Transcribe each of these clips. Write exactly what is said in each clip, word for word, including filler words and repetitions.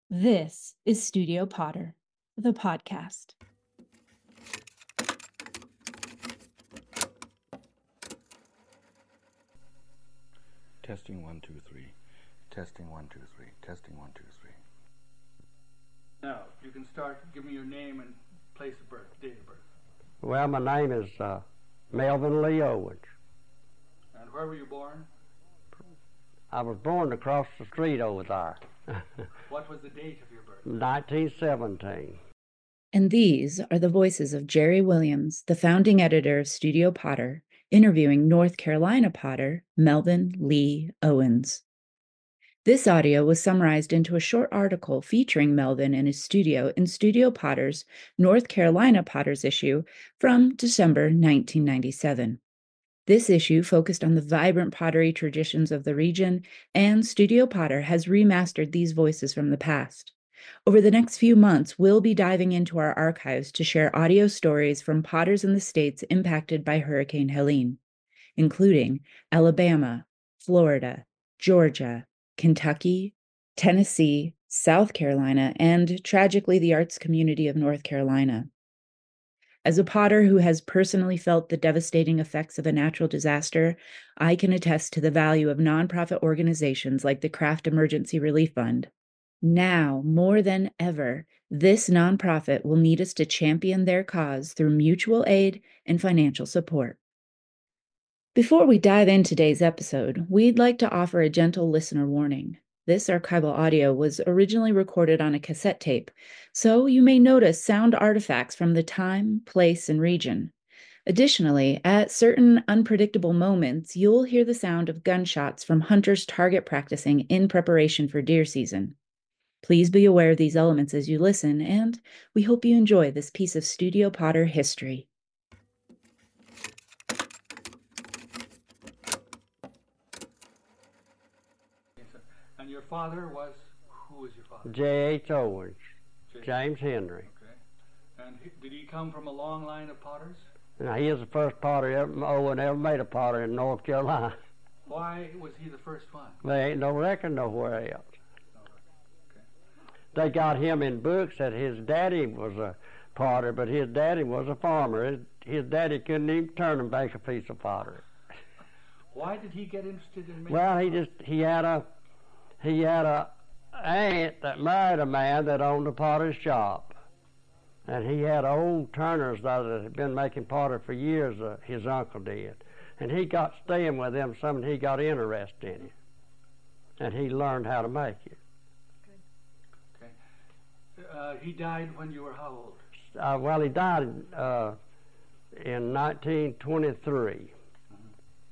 This is Studio Potter, the podcast. Testing one, two, three. Testing one, two, three. Testing one, two, three. Now, you can start. Give me your name and place of birth, date of birth. Well, my name is uh, Melvin Lee Owens. And where were you born? I was born across the street over there. What was the date of your birth? nineteen seventeen. And these are the voices of Jerry Williams, the founding editor of Studio Potter, interviewing North Carolina Potter, Melvin Lee Owens. This audio was summarized into a short article featuring Melvin in his studio in Studio Potter's North Carolina Potters issue from December nineteen ninety-seven. This issue focused on the vibrant pottery traditions of the region, and Studio Potter has remastered these voices from the past. Over the next few months, we'll be diving into our archives to share audio stories from potters in the states impacted by Hurricane Helene, including Alabama, Florida, Georgia, Kentucky, Tennessee, South Carolina, and tragically the arts community of North Carolina. As a potter who has personally felt the devastating effects of a natural disaster, I can attest to the value of nonprofit organizations like the Craft Emergency Relief Fund. Now, more than ever, this nonprofit will need us to champion their cause through mutual aid and financial support. Before we dive into today's episode, we'd like to offer a gentle listener warning. This archival audio was originally recorded on a cassette tape, so you may notice sound artifacts from the time, place, and region. Additionally, at certain unpredictable moments, you'll hear the sound of gunshots from hunters target practicing in preparation for deer season. Please be aware of these elements as you listen, and we hope you enjoy this piece of Studio Potter history. And your father was, who was your father? J H. Owens, J. James Henry. Okay. And he, did he come from a long line of potters? Now, he is the first potter ever, Owen ever made a potter in North Carolina. Why was he the first one? There ain't no record nowhere else. Okay. They got him in books that his daddy was a potter, but his daddy was a farmer. His, his daddy couldn't even turn and bake a piece of pottery. Why did he get interested in making Well, he just, he had a, he had a aunt that married a man that owned a potter's shop. And he had old turners that had been making pottery for years, uh, his uncle did. And he got staying with them some, and he got interested in it. And he learned how to make it. Okay. Uh, he died when you were how old? Uh, well, he died uh, in nineteen twenty-three. Mm-hmm.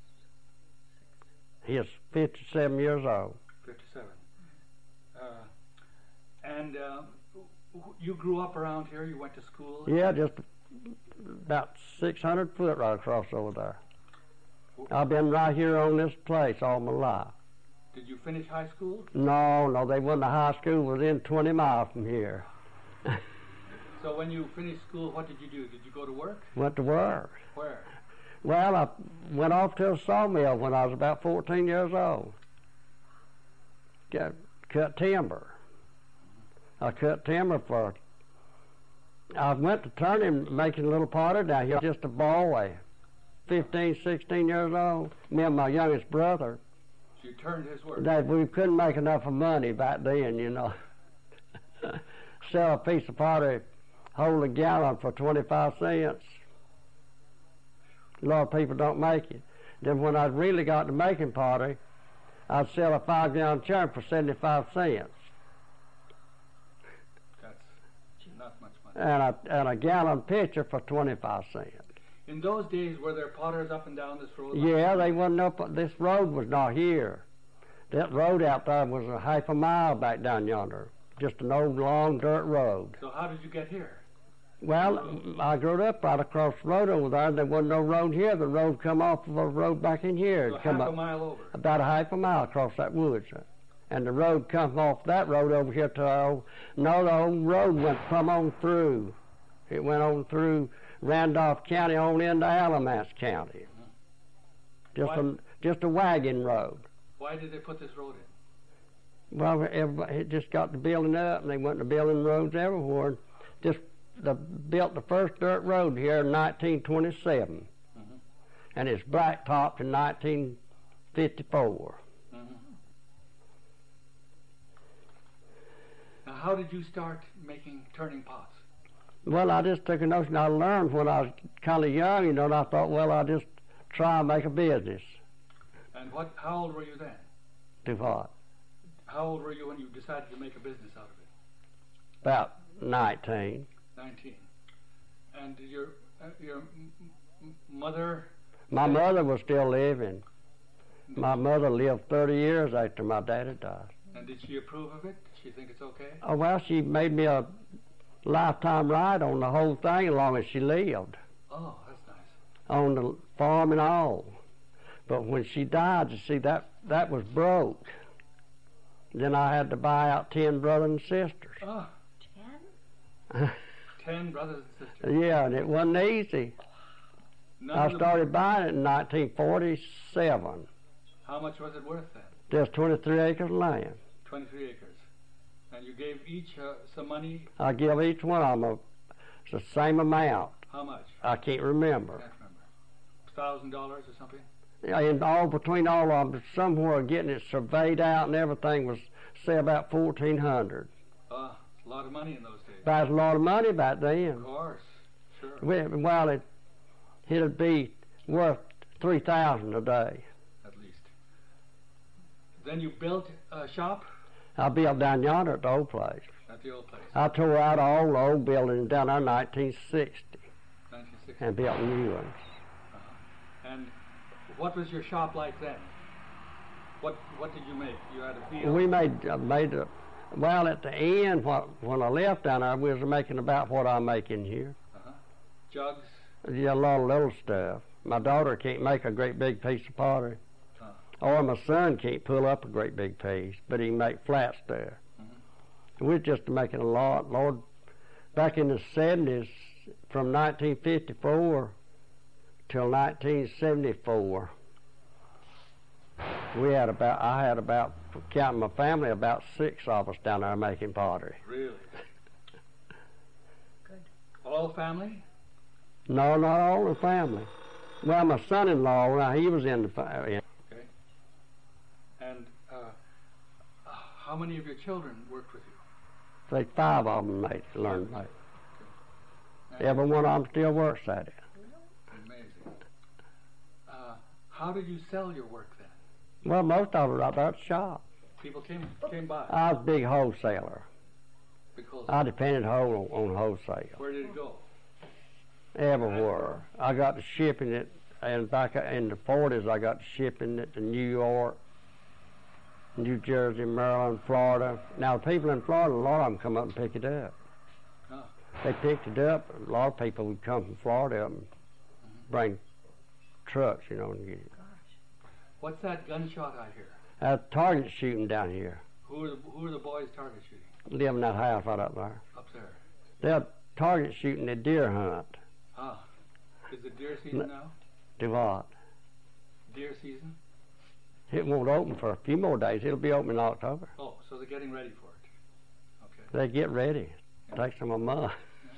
He is fifty-seven years old. fifty-seven. Uh, and uh, you grew up around here? You went to school? Yeah, just about six hundred foot right across over there. I've been right here on this place all my life. Did you finish high school? No, no, they went to high school within twenty miles from here. So when you finished school, what did you do? Did you go to work? Went to work. Where? Well, I went off to a sawmill when I was about fourteen years old. Got, cut timber. I cut timber for, I went to turning, making a little potter down here, just a boy, fifteen, sixteen years old, me and my youngest brother. So you turned his work? That we couldn't make enough of money back then, you know. Sell a piece of pottery, hold a gallon for twenty-five cents. A lot of people don't make it. Then when I really got to making pottery, I'd sell a five gallon churn for seventy-five cents. That's not much money. And a, and a gallon pitcher for twenty-five cents. In those days, were there potters up and down this road? Yeah, they wasn't up, this road was not here. That road out there was a half a mile back down yonder. Just an old long dirt road. So how did you get here? Well, I grew up right across the road over there, and there wasn't no road here. The road come off of a road back in here. So come half up a mile over? About a half a mile across that woods. And the road come off that road over here to our old, no, the old road went come on through. It went on through Randolph County on into Alamance County. Mm-hmm. Just Why? a just a wagon road. Why did they put this road in? Well, everybody it just got the building up, and they went to building roads everywhere. Just the, built the first dirt road here in nineteen twenty-seven, Mm-hmm. and it's blacktopped in nineteen fifty-four. Mm-hmm. Now, how did you start making turning pots? Well, I just took a notion. I learned when I was kind of young, you know, and I thought, well, I'll just try and make a business. And what? How old were you then? Do what? How old were you when you decided to make a business out of it? About nineteen. Nineteen. And your uh, your m- m- mother? My mother was still living. My mother lived thirty years after my daddy died. And did she approve of it? Did she think it's okay? Oh, well, she made me a lifetime right on the whole thing as long as she lived, Oh, that's nice. on the farm and all. But when she died, you see, that, that was broke. Then I had to buy out ten brothers and sisters. Oh, Ten? ten brothers and sisters. Yeah, and it wasn't easy. None I of them- started buying it in nineteen forty-seven. How much was it worth then? There's twenty-three acres of land. twenty-three acres. And you gave each uh, some money. I give each one of them a, it's the same amount. How much? I can't remember. I can't remember. Thousand dollars or something? Yeah, and all between all of them, somewhere getting it surveyed out and everything was, say, about fourteen hundred. Uh, a lot of money in those days. That's a lot of money back then. Of course. Sure. We- Well, it, it'd be worth three thousand a day. At least. Then you built a shop I built down yonder at the old place. at the old place. I tore out all the old buildings down there in nineteen sixty nineteen sixty. and built new ones. And what was your shop like then? What What did you make? You had a field. We made uh, made a, well at the end what, when I left down there we was making about what I'm making here. Uh-huh. Jugs. Yeah, a lot of little stuff. My daughter can't make a great big piece of pottery. Huh. Or my son can't pull up a great big piece, but he can make flat stuff. Mm-hmm. We're just making a lot. Lord, back in the seventies, from nineteen fifty-four till nineteen seventy-four, we had about, I had about, counting my family, about six of us down there making pottery. Really? Good. All family? No, not all the family. Well, my son-in-law, now he was in the family. Okay. And uh, how many of your children worked with you? Say five of them made, learned to make. And Every one of them still works at it. Amazing. Uh, how did you sell your work then? Well, most of it right there at the shop. People came came by I was a big wholesaler. because I depended whole on wholesale. where did it go? Everywhere. I got to shipping it, and back in the forties, I got to shipping it to New York, New Jersey, Maryland, Florida. Now, the people in Florida, a lot of them come up and pick it up. Oh. They picked it up. A lot of people would come from Florida up and bring trucks, you know, and get it. What's that gunshot I hear? Uh, target shooting down here. Who are the, who are the boys target shooting? Live in that house right up there. Up there. They're target shooting a deer hunt. Ah. Is it deer season now? Do what? Deer season? It won't open for a few more days. It'll be open in October. Oh, so they're getting ready for it. Okay. They get ready. Take some of mine.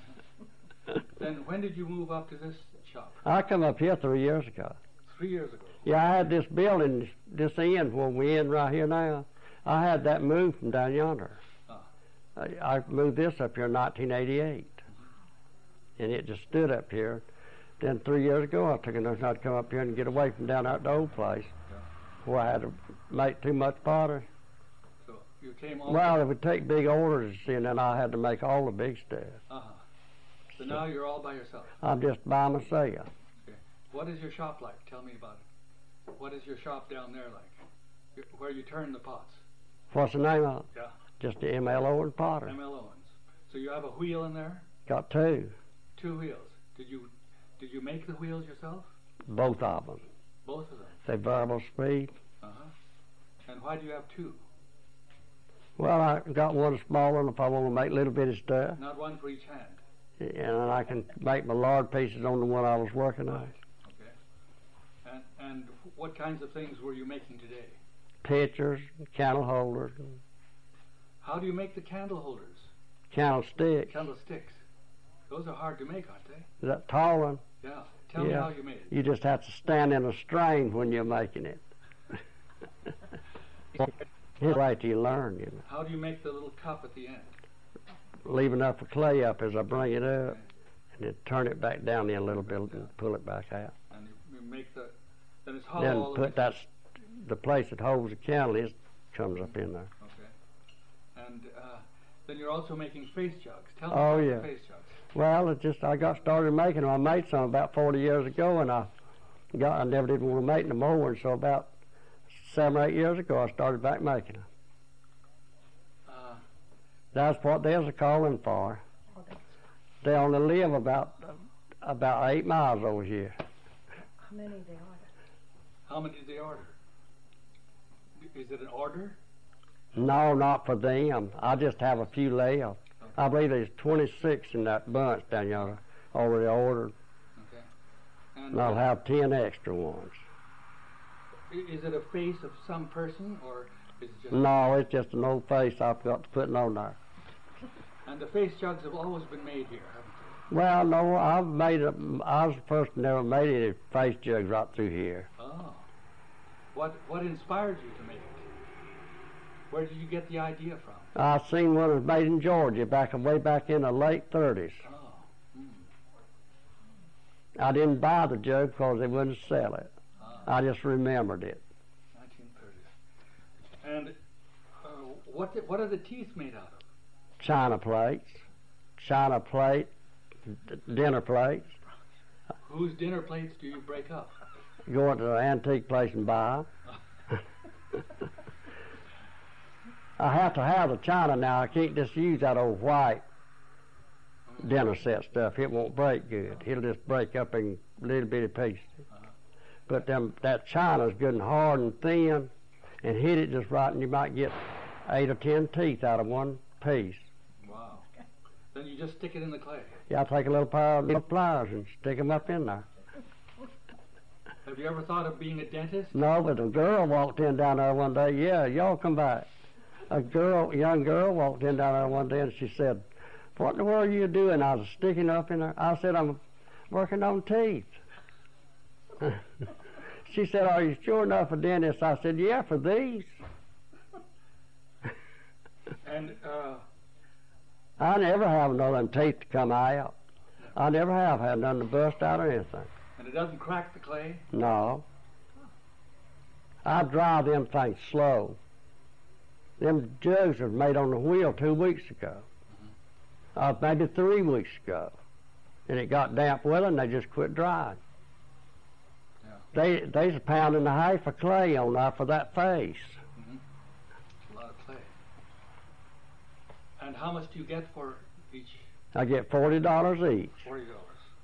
Then when did you move up to this shop? I come up here three years ago. Three years ago. Yeah, I had this building, this end where we in right here now. I had that moved from down yonder. Ah. I, I moved this up here in nineteen eighty-eight. And it just stood up here. Then three years ago, I took a notion I'd come up here and get away from down there at the old place Yeah. where I had to make too much pottery. So you came all Well, it would take big orders, you see, and then I had to make all the big stuff. Uh-huh. So now you're all by yourself. I'm just by myself. Okay. What is your shop like? Tell me about it. What is your shop down there like? Y- Where you turn the pots? What's the name of it? Yeah. Just the M L O and Potter. M L Owens. So you have a wheel in there? Got two, Two wheels. Did you did you make the wheels yourself? both of them. Both of them. They variable speed. Uh-huh. And why do you have two? Well, I got one small one if I want to make little bitty stuff, Not one for each hand. and I can make my large pieces on the one I was working on. Okay. And and what kinds of things were you making today? Pitchers, candle holders, and How do you make the candle holders? Candlesticks. Candlesticks. Those are hard to make, aren't they? Is that tall one? Yeah. Tell me Yeah. how you made it. You just have to stand in a strain when you're making it. It's right till you learn, you know. How do you make the little cup at the end? Leave enough of clay up as I bring it up, and then turn it back down in a little bit and pull it back out. And you, you make the, then it's hollow Then all the way put that, s- the place that holds the candle is comes up in there. Okay. And uh, then you're also making face jugs. Tell me Oh, about yeah. the face jugs. Well, it just I got started making them. I made some about forty years ago, and I got I never did want to make no more. And so about seven or eight years ago, I started back making them. Uh, That's what there's a calling for. Oh, that's, They only live about about eight miles over here. how many they order? how many did they order? Is it an order? No, not for them. I just have a few left. I believe there's twenty-six in that bunch down yonder already ordered, Okay. And and I'll uh, have ten extra ones. i- is it a face of some person, or is it just? No, it's just an old face I've got to put on there. And the face jugs have always been made here, haven't Well, no, I've made a, I was the first that never made any face jugs right through here. they? Oh. What What inspired you to make it? Where did you get the idea from? I seen one that was made in Georgia back way back in the late thirties. Oh. Hmm. I didn't buy the jug because they wouldn't sell it. Ah, I just remembered it. nineteen thirties. And uh, what the, what are the teeth made out of? China plates, china plate, d- dinner plates. Whose dinner plates do you break up? Go into an antique place and buy. I have to have the china now. I can't just use that old white dinner set stuff. It won't break good. It'll just break up in little bitty pieces. But them, that china's good and hard and thin, and hit it just right, and you might get eight or ten teeth out of one piece. Wow. Then you just stick it in the clay. Yeah, I take a little pair of little pliers and stick them up in there. Have you ever thought of being a dentist? No, but a girl walked in down there one day. Yeah, y'all come back. A girl, young girl, walked in down there one day, and she said, "What in the world are you doing?" I was sticking up in there. I said, "I'm working on teeth." She said, "Are you sure enough a dentist?" I said, "Yeah, for these." And uh, I never have none of them teeth to come out. I never have had none to bust out or anything. and it doesn't crack the clay? No. I dry them things slow. Them jugs was made on the wheel two weeks ago. Uh, maybe three weeks ago. And it got damp weather and they just quit drying. Yeah. They they's a pound and a half of clay on there for that face. A lot of clay. And how much do you get for each? I get forty dollars each. Forty dollars.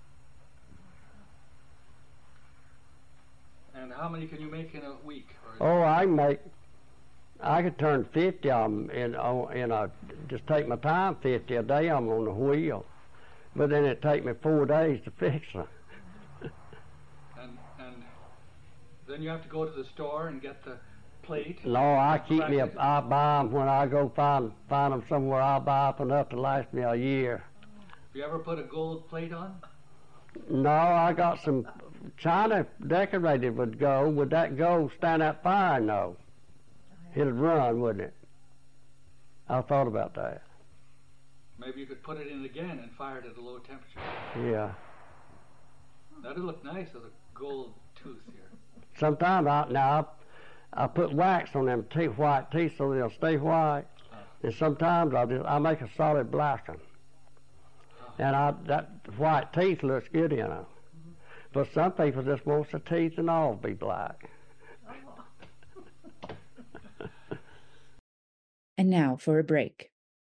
And how many can you make in a week? Or is Oh, I can make, I could turn fifty of them in, on- in a, just take my time, fifty a day of 'em on the wheel. But then it'd take me four days to fix them. and and then you have to go to the store and get the plate. No, I keep me, a, I buy them when I go find, find them somewhere. I'll buy up enough to last me a year. You ever put a gold plate on? No, I got some china decorated with gold. Would that gold stand that fire? No. It'd run, wouldn't it? I thought about that. Maybe you could put it in again and fire it at a low temperature. Yeah. That'd look nice with a gold tooth here. Sometimes I, now I, I put wax on them teeth, white teeth so they'll stay white. And sometimes I just, I make a solid black one. And I, that white teeth looks good, you know. But some people just want the teeth and all be black. And now for a break.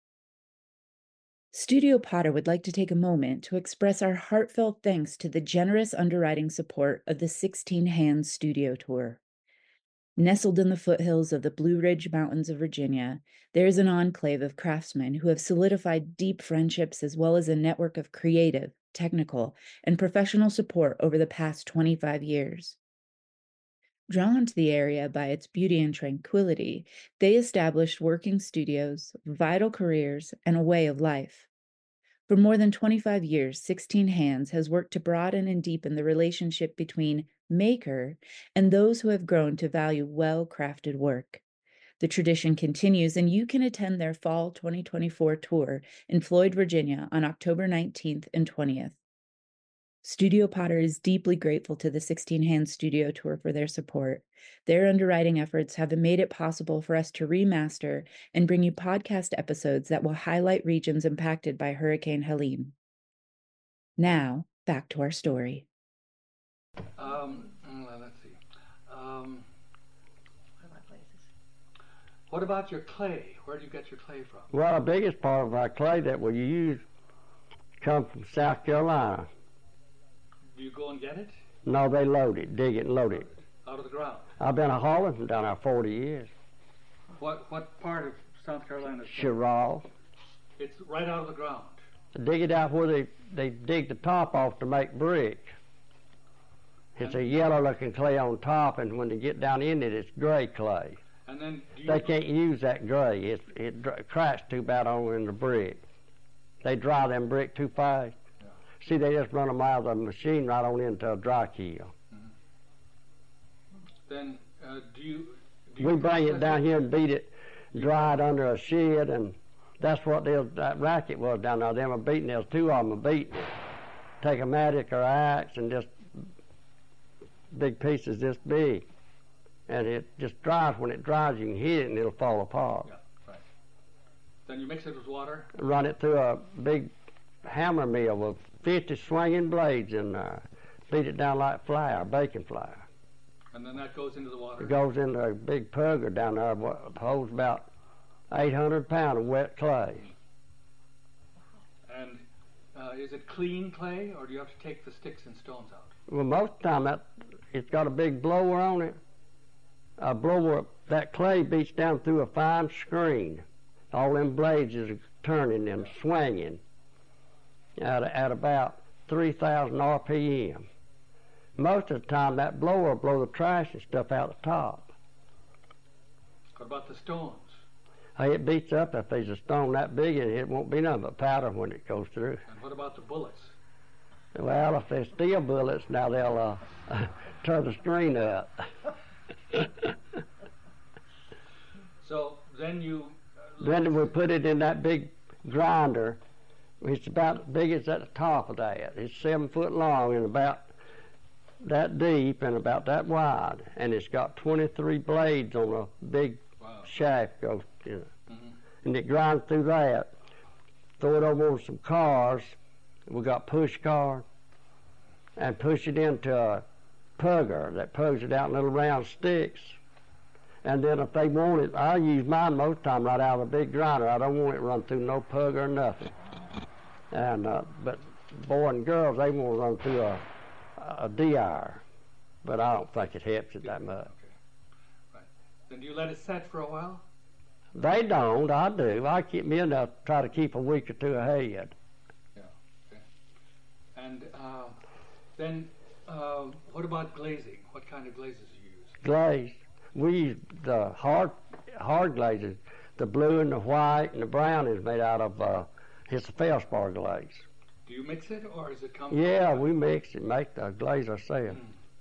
Studio Potter would like to take a moment to express our heartfelt thanks to the generous underwriting support of the sixteen Hands Studio Tour. Nestled in the foothills of the Blue Ridge Mountains of Virginia, there is an enclave of craftsmen who have solidified deep friendships as well as a network of creative, technical, and professional support over the past twenty-five years. Drawn to the area by its beauty and tranquility, they established working studios, vital careers, and a way of life. For more than twenty-five years, sixteen Hands has worked to broaden and deepen the relationship between maker and those who have grown to value well-crafted work. The tradition continues, and you can attend their fall twenty twenty-four tour in Floyd, Virginia on October nineteenth and twentieth. Studio Potter is deeply grateful to the sixteen Hands Studio Tour for their support. Their underwriting efforts have made it possible for us to remaster and bring you podcast episodes that will highlight regions impacted by Hurricane Helene. Now, back to our story. Um, well, let's see. Um, What about places? what about your clay? Where do you get your clay from? Well, the biggest part of our clay that we use comes from South Carolina. Do you go and get it No, they load it, dig it and load it. out of the ground? I've been a hauling from down there forty years. What what part of South Carolina is that? Chirral. It's right out of the ground. Dig it out where they, they dig the top off to make brick. It's a yellow looking clay on top, and when they get down in it, it's gray clay. And then do you They can't use that gray. It, it dr- cracks too bad on in the brick. They dry them brick too fast. Yeah. See, they just run them out of the machine right on into a dry kiln. then uh, do you do you We bring it process down here and beat it, dry it under a shed, and that's what they, that racket was down there. Them are beating, there's two of them are beating it. Take a mattock or axe and just big pieces this big, and it just dries. When it dries, you can hit it and it'll fall apart. Yeah, right. Then you mix it with water. Run it through a big hammer mill with fifty swinging blades in there. Beat it down like flour, baking flour. And then that goes into the water. It goes into a big pugger down there what holds about eight hundred pounds of wet clay. And uh, is it clean clay, or do you have to take the sticks and stones out? Well, most of the time that it's got a big blower on it. A blower, that clay beats down through a fine screen. All them blades is turning and swinging at, at about three thousand R P M. Most of the time that blower will blow the trash and stuff out the top. What about the stones? Hey, it beats up if there's a stone that big in it, it won't be nothing but powder when it goes through. And what about the bullets? Well, if they're steel bullets, now they'll uh, turn the screen up. So then you. Uh, Then we put it in that big grinder. It's about as big as at the top of that. It's seven foot long and about that deep and about that wide. And it's got twenty-three blades on a big wow. shaft goes, you know. Mm-hmm. And it grinds through that. Throw it over on some cars. We got push cars. And push it into a pugger that pugs it out in little round sticks. And then if they want it, I use mine most of the time right out of a big grinder. I don't want it run through no pug or nothing. And uh, but boys and girls, they want to run through a, a D R. But I don't think it helps it that much. Okay. Right. Then do you let it set for a while? They don't, I do. I keep me enough to try to keep a week or two ahead. Yeah. Okay. And uh, then uh, what about glazing? What kind of glazes do you use? Glaze. We use the hard hard glazes. The blue and the white and the brown is made out of uh, it's a feldspar glaze. Do you mix it, or is it come? Yeah, from- we mix it, make the glaze ourselves.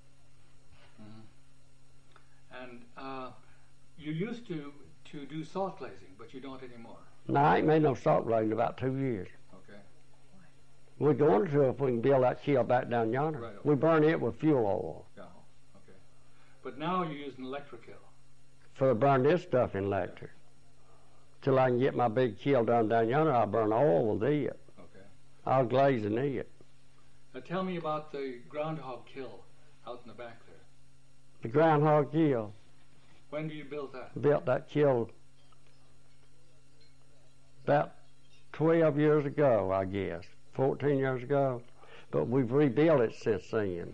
Mm-hmm. And uh, you used to to do salt glazing, but you don't anymore. No, I ain't made no salt glaze in about two years. Okay. We're going to if we can build that kiln back down yonder. Right, okay. We burn it with fuel oil. Yeah. Okay. But now you use an electric kiln. For to burn this stuff in electric. Till I can get my big kiln done down yonder, I'll burn oil with it. Okay. I'll glaze and eat it. Now tell me about the groundhog kill out in the back there. The groundhog kiln. When do you build that? Built that kiln about twelve years ago, I guess, fourteen years ago. But we've rebuilt it since then.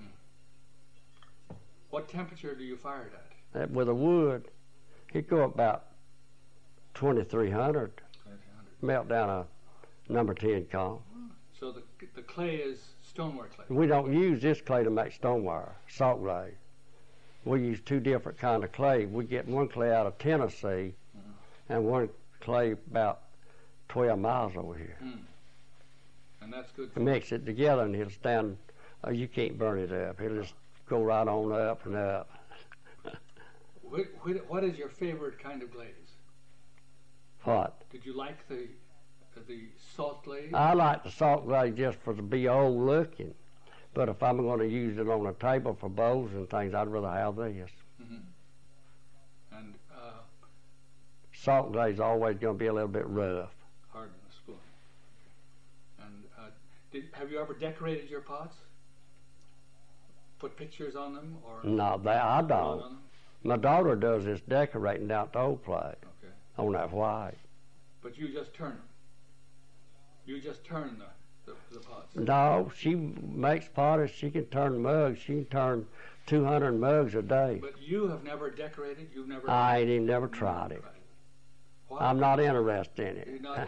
What temperature do you fire it at? That with the wood, it'd go about twenty-three hundred. twenty-three hundred. Melt down a number ten column. So the the clay is stoneware clay. We don't use this clay to make stoneware, salt glaze. we use two different kind of clay. We get one clay out of Tennessee, Mhm. and one clay about twelve miles over here. Mm. And that's good. And mix it together, and it'll stand. Oh, you can't burn it up. It'll just go right on up and up. What, what is your favorite kind of glaze? What? Did you like the the salt glaze? I like the salt glaze just for to be old looking, but if I'm going to use it on a table for bowls and things, I'd rather have this. Mm-hmm. And uh, Salt glaze is always going to be a little bit rough. hard on the spoon. And uh, did, have you ever decorated your pots? Put pictures on them, or No, that I drawing don't. on them? My daughter does this decorating down at the old place Okay. on that white. But you just turn them. You just turn the, the, the pots. No, she makes pottery. She can turn mugs. She can turn two hundred mugs a day. But you have never decorated. You've never. I ain't even never you've tried it. never Why? I'm not interested in You're it. not.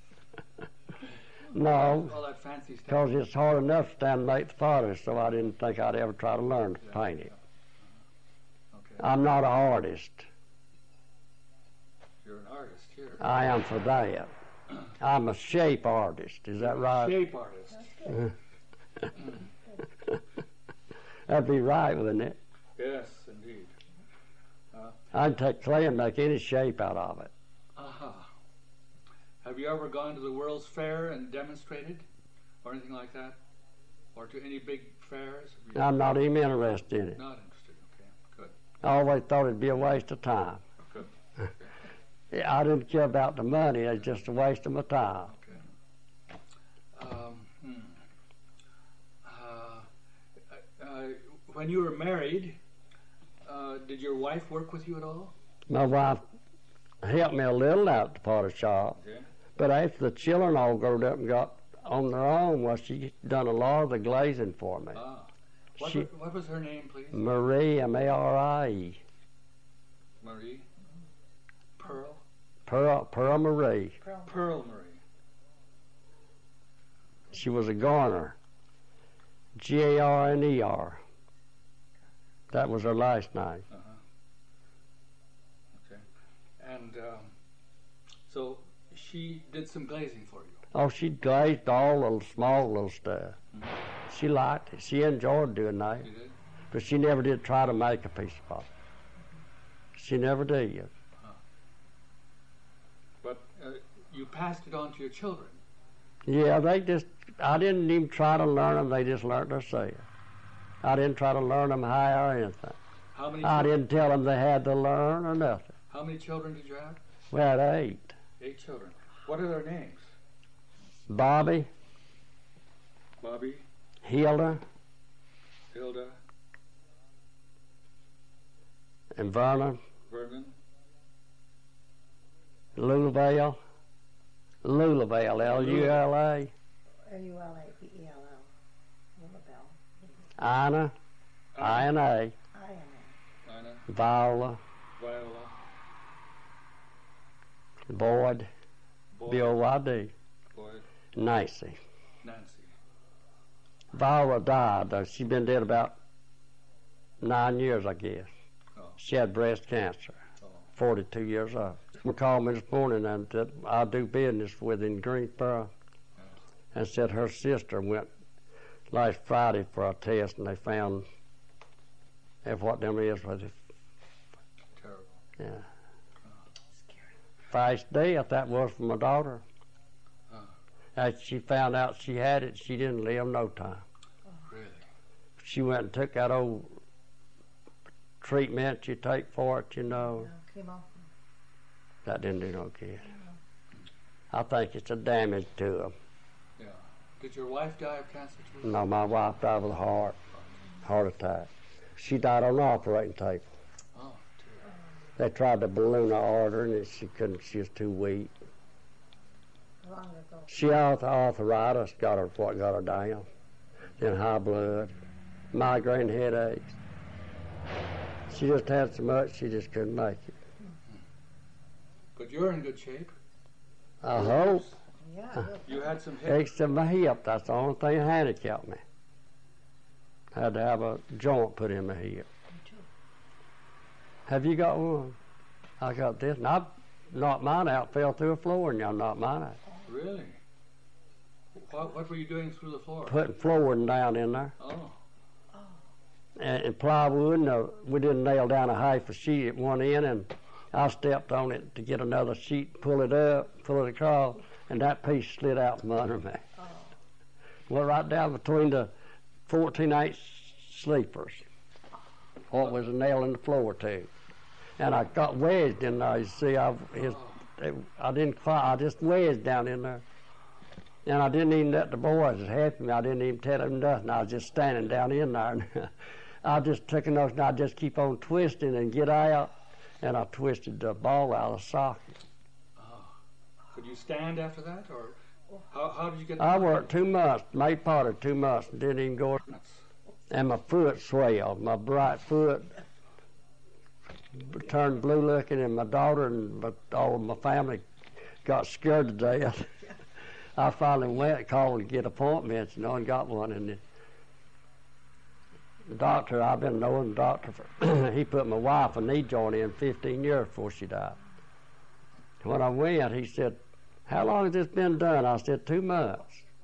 No, All that fancy stuff. because it's hard enough to stand and make the pottery, so I didn't think I'd ever try to learn to Yeah, paint it. yeah. Okay. I'm not an artist. You're an artist here. I am for that. I'm a shape artist. Is that right? Shape artist. That'd be right, wouldn't it? Yes, indeed. I'd take clay and make any shape out of it. Aha. Have you ever gone to the World's Fair and demonstrated, or anything like that, or to any big fairs? Have you- I'm not even interested in it. Not interested. Okay. Good. I always thought it'd be a waste of time. Good. I didn't care about the money. It's just a waste of my time. Okay. Um, hmm. uh, uh, when you were married, uh, did your wife work with you at all? My wife helped me a little out at the pottery shop, Yeah. but after the children all growed up and got on their own, well, she done a lot of the glazing for me. Ah. What, She- wa- what was her name, please? Marie, M A R I E. Marie. Pearl. Pearl, Pearl Marie. Pearl. Pearl Marie. She was a Garner. G A R N E R. That was her last name. Uh-huh. Okay. And um, so she did some glazing for you. Oh, she glazed all the small little stuff. She liked it. She enjoyed doing that. You did? But she never did try to make a piece of pottery. She never did. But uh, you passed it on to your children. Yeah, they just, I didn't even try to learn them. They just learned themselves. I didn't try to learn them how or anything. How many? I children, didn't tell them they had to learn or nothing. How many children did you have? We had eight. Eight children. What are their names? Bobby, Bobby, Hilda, Hilda, and Vernon, Vernon, Louisville, Louisville, L U L A, L U L A B E L L. Louisville. Ina, I N A, I N Anna, Viola, Viola, Boyd, Boyd, B O Y D, Boyd, Nancy. Nancy. Viola died, though. She'd been dead about nine years, I guess. Oh. She had breast cancer, Oh. forty-two years old. She called me this morning and said, I do business with in Greensboro, and said her sister went last Friday for a test, and they found if what them is was it, Terrible. yeah. Scary. Fast death, that was for my daughter. Huh. As she found out she had it, she didn't live no time. Really? She went and took that old treatment you take for it, you know. No, chemo. That didn't do no good. I think it's a damage to them. Yeah. Did your wife die of cancer too? No, my wife died with a heart, heart attack. She died on the operating table. Oh, dear. They tried to balloon her artery, and she couldn't. She was too weak. Long ago. She had arthritis, got her what got her down. Then high blood, migraine headaches. She just had so much she just couldn't make it. But you're in good shape. I hope. Yeah. you're- You had some hip. Except my hip, that's the only thing that handicapped me. I had to have a joint put in my hip. Me too. Have you got one? I got this, and I knocked mine out, fell through the floor, and y'all knocked mine out. Really? What, what were you doing through the floor? Putting flooring down in there. Oh. And, and plywood, and uh, we didn't nail down a half a sheet at one end, and I stepped on it to get another sheet, pull it up, pull it across, and that piece slid out from under me. Oh. Well, right down between the fourteen eight sleepers. What was a nail in the floor too, and I got wedged in there. You see, I his, it, I didn't quite. I just wedged down in there, and I didn't even let the boys help me. I didn't even tell them nothing. I was just standing down in there, and I just took a notion. I just keep on twisting and get out, and I twisted the ball out of the socket. Oh. Could you stand after that, or how, how did you get? I worked two months, made part of two months, and didn't even go. And my foot swelled, my right foot turned blue looking, and my daughter and my, all of my family got scared to death. I finally went, called to get appointments, you know, and got one. And the, the doctor, I've been knowing the doctor, for, he put my wife a knee joint in fifteen years before she died. When I went, he said, "How long has this been done?" I said, two months.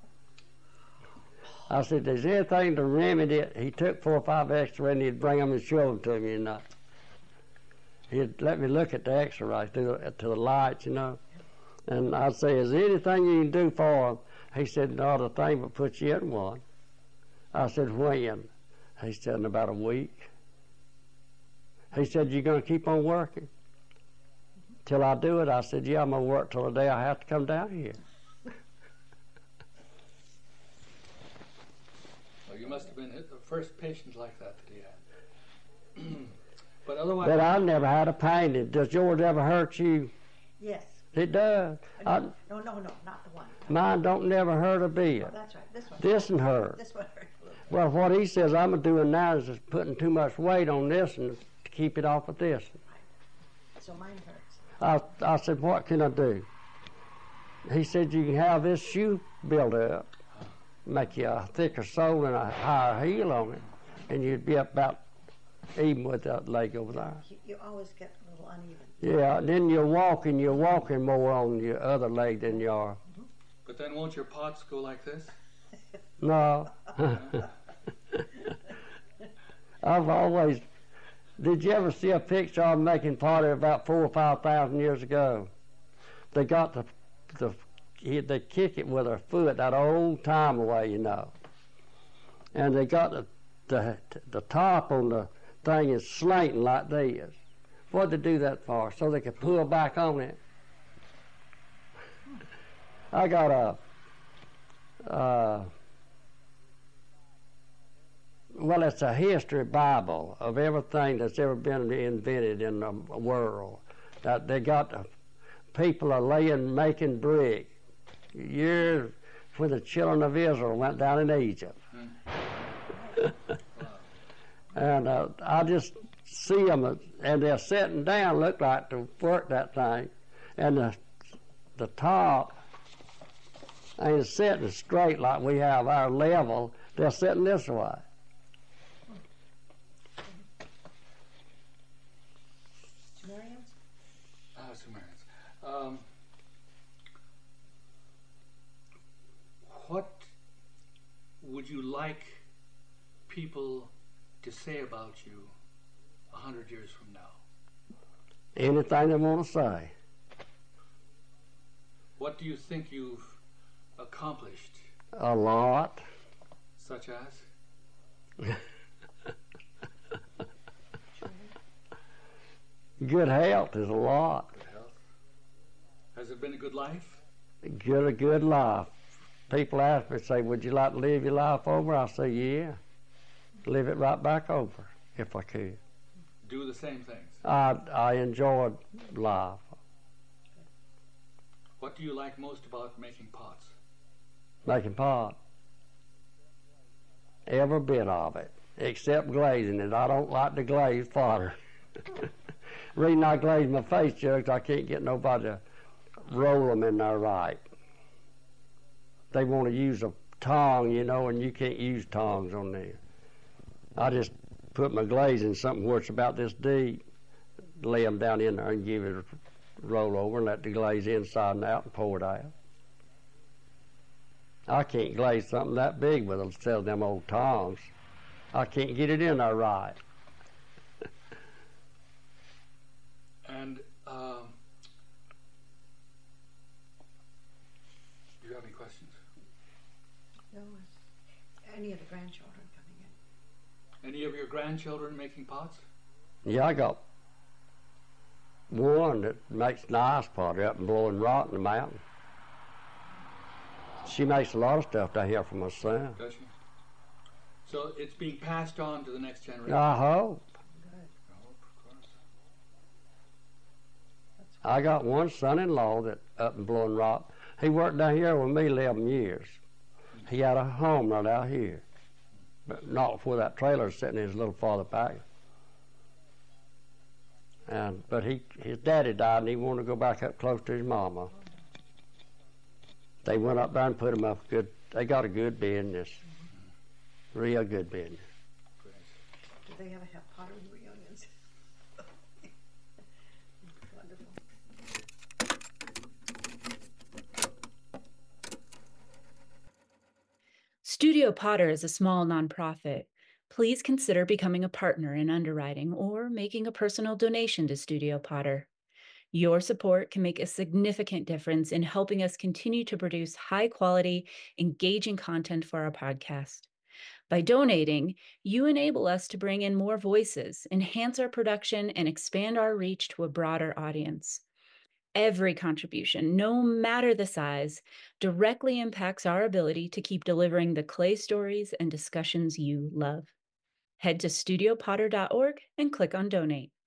I said, "Is there anything to remedy it?" He took four or five x-rays and he'd bring them and show them to me. And I, he'd let me look at the x-rays to the, to the lights, you know. And I'd say, "Is there anything you can do for them?" He said, "Not a thing but put you in one." I said, "When?" He said, "In about a week." He said, "You going to keep on working till I do it?" I said, "Yeah, I'm going to work till the day I have to come down here." You must have been the first patient like that that he had. But otherwise... But I never had a pain. Does yours ever hurt you? Yes. It does. No, I, no, no, no, not the one. mine don't never hurt a bit. Oh, that's right. This one. This one hurt. This one hurt a little bit. Well, what he says I'm doing now is just putting too much weight on this and to keep it off of this. Right. So mine hurts. I, I said, "What can I do?" He said, "You can have this shoe built up, make you a thicker sole and a higher heel on it, and you'd be up about even with that leg over there." You, you always get a little uneven. Yeah, then you're walking, you're walking more on your other leg than you are. But then won't your pots go like this? No. I've always, did you ever see a picture of them making pottery about four or five thousand years ago? They got the, the he, they kick it with their foot, that old time way, you know. And they got the, the, the top on the thing is slanting like this. What'd they do that for? So they could pull back on it. I got a, uh, well, it's a history Bible of everything that's ever been invented in the world. That they got the people are laying, making brick. Years when the children of Israel went down in Egypt. And uh, I just see them, and they're sitting down, look like to work that thing, and the, the top ain't sitting straight like we have our level. They're sitting this way. Sumerians? Ah, Sumerians. Um, what would you like people to say about you a hundred years from now? Anything they want to say. What do you think you've accomplished? A lot. Such as? Good health is a lot. Good health. Has it been a good life? Good, a good life. People ask me, say, "Would you like to live your life over?" I say, "Yeah. Live it right back over if I could." Do the same things. I I enjoyed life. What do you like most about making pots? Making pot. Every bit of it, except glazing it. I don't like to glaze fodder. Reason I glaze my face jugs, I can't get nobody to roll them in there right. They want to use a tong, you know, and you can't use tongs on there. I just put my glaze in something where it's about this deep, lay them down in there and give it a roll over and let the glaze inside and out and pour it out. I can't glaze something that big with a set of them old tongs. I can't get it in there right. And um, do you have any questions? No, it's any of the grandchildren coming in. Any of your grandchildren making pots? Yeah, I got one that makes nice pottery up in Blowing Rock in the mountain. She makes a lot of stuff down here for my son. Does she? So it's being passed on to the next generation. I hope. Good. I hope, of course. That's I got one son-in-law that up in Blowing Rock. He worked down here with me eleven years. He had a home right out here, but not where that trailer's sitting. Is a little farther back. And but he his daddy died, and he wanted to go back up close to his mama. They went up there and put him up good. They got a good business, real good business. Great. Do they ever have pottery reunions? Wonderful. Studio Potter is a small nonprofit. Please consider becoming a partner in underwriting or making a personal donation to Studio Potter. Your support can make a significant difference in helping us continue to produce high-quality, engaging content for our podcast. By donating, you enable us to bring in more voices, enhance our production, and expand our reach to a broader audience. Every contribution, no matter the size, directly impacts our ability to keep delivering the clay stories and discussions you love. Head to studio potter dot org and click on Donate.